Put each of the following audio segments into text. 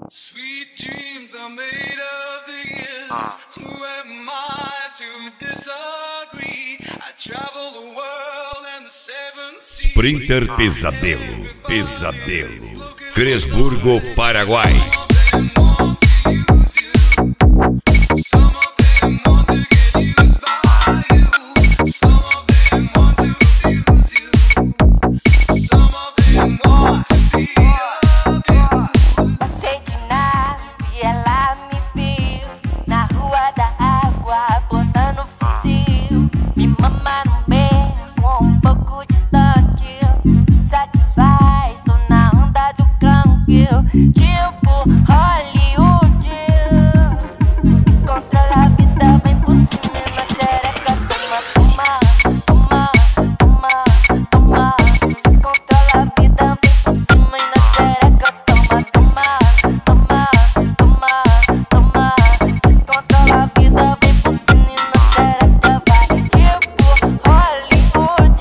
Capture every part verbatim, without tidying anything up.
Sweet dreams are made of these. Who am I to disagree? I travel the world and the seven seas. Sprinter Pesadelo, Pesadelo, Cresburgo, Paraguai. Tipo Hollywood, controla a vida, vem por cima na xereca. Toma, toma, toma, toma, toma. Se controla a vida, vem por cima na xereca. Toma, toma, toma, toma, toma. Se controla a vida, vem por cima na xereca. Vai tipo Hollywood.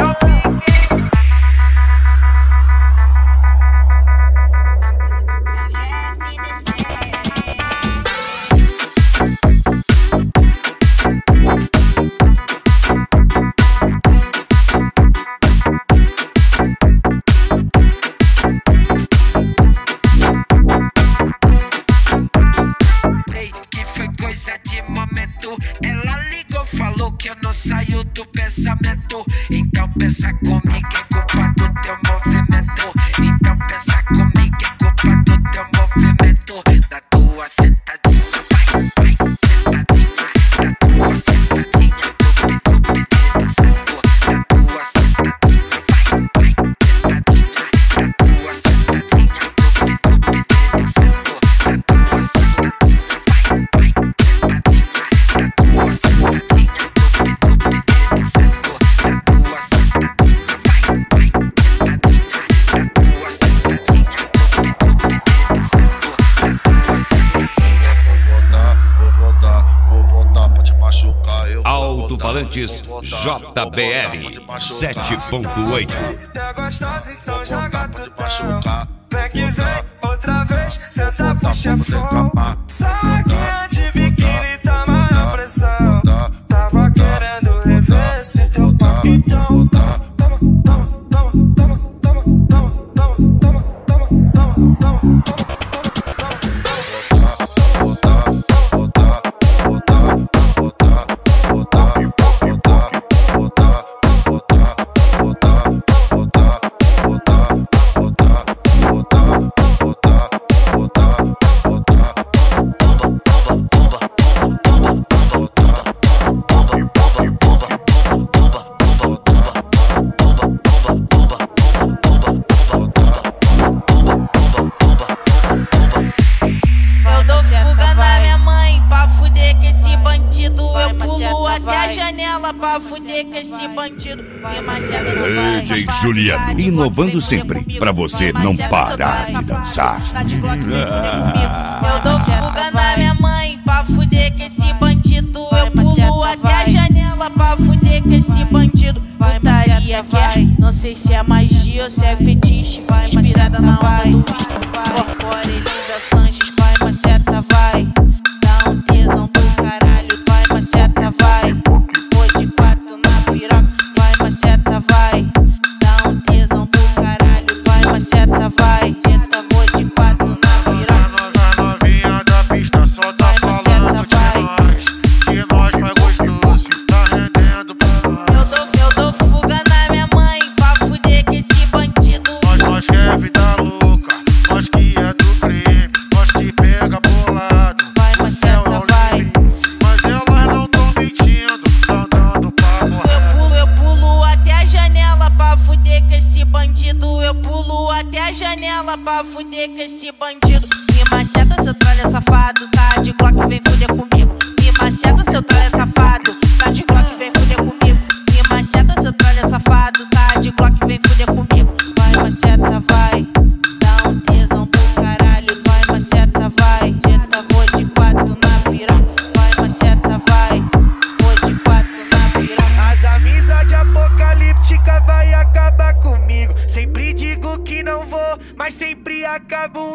Ela ligou, falou que eu não saio do pensamento. Então pensa comigo, é culpa do teu movimento. Então pensa comigo, é culpa do teu movimento. Da tua sentadinha, vai, vai, sentadinha. Da tua sentadinha, tupi, tupi, dançando. Da tua sentadinha, vai, vai, sentadinha. Da tua sentadinha, tupi, tupi, dançando. Da tua sentadinha, vai, vai, sentadinha. Da tua sentadinha, tupi, tupi, dançando. Da tua sentadinha, vai, vai, sentadinha. Da tua sentadinha, tupi, tupi, dançando. Da tua sentadinha. Vou botar, vou botar, vou botar pra te machucar. Eu Alto-falantes J B L sete ponto oito. Tá gostosa, então joga pra te machucar. Vem que vem, outra vez, senta pro chefão. Saquinha de biquíni, tama na pressão. Tava querendo rever esse teu pau. Então toma, toma, toma, toma, toma, toma, toma, toma, toma, toma, toma, toma. Pra fuder com esse bandido, vem Machado, D J Juliano, inovando sempre, pra você não parar de dançar. Tá de Glock, vem fuder comigo. Eu dou fuga na minha mãe, pra fuder com esse bandido. Eu pulo até a janela, pra fuder com esse bandido. Putaria quer, não sei se é magia ou se é fetiche. Vai inspirada na onda do whisky, corpora Elisa Sanches. Vai Macheta, vai, dá um tesão do caralho. Vai Macheta, vai, de quatro na piroca, vai Macheta, vai, dá um tesão do caralho, vai Macheta, vai, tenta, vou de quatro na piroca. A novinha da pista só tá falando de nós, que nós faz gostoso, tá rendendo pra nós. Eu dou, eu dou fuga na minha mãe, pra fuder com esse bandido. Nós, nós que é vida louca, nós que é do crime, nós que pega bolado. Vai Macheta, vai. Mas elas não tão mentindo, tão dando pra morrer. Eu pulo, eu pulo até a janela pra fuder com esse bandido. Eu pulo até a janela pra fuder com esse bandido. Me Macheta, seu tralha safado, tá de Glock, vem fuder comigo. Me Macheta, seu tralha safado, tá de Glock, vem fuder comigo. Me Macheta, seu tralha safado, tá de Glock, vem fuder comigo. Vai Macheta, vai, dá um tesão do caralho. Vai Macheta, vai, tenta, vou de quatro na piroca. Vai Macheta, vai, vou de quatro na piroca. As amizades apocalípticas vai acabar comigo. Sempre digo que não vou, mas sempre acabo